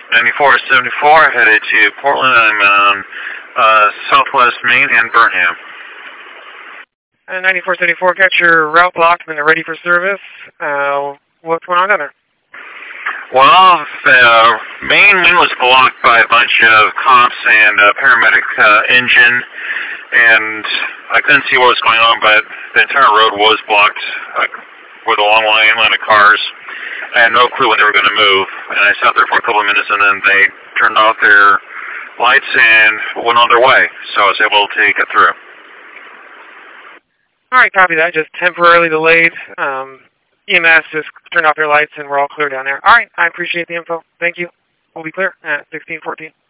9474 headed to Portland. I'm on Southwest Main and Burnham. And 9474, got your route blocked and they're ready for service. What's going on down there? Well, the main lane was blocked by a bunch of cops and a paramedic engine, and I couldn't see what was going on, but the entire road was blocked with a long line of cars. I had no clue when they were going to move, and I sat there for a couple of minutes, and then they turned off their lights and went on their way, so I was able to get through. All right, copy that. Just temporarily delayed. EMS just turned off their lights, and we're all clear down there. All right, I appreciate the info. Thank you. We'll be clear at 1614.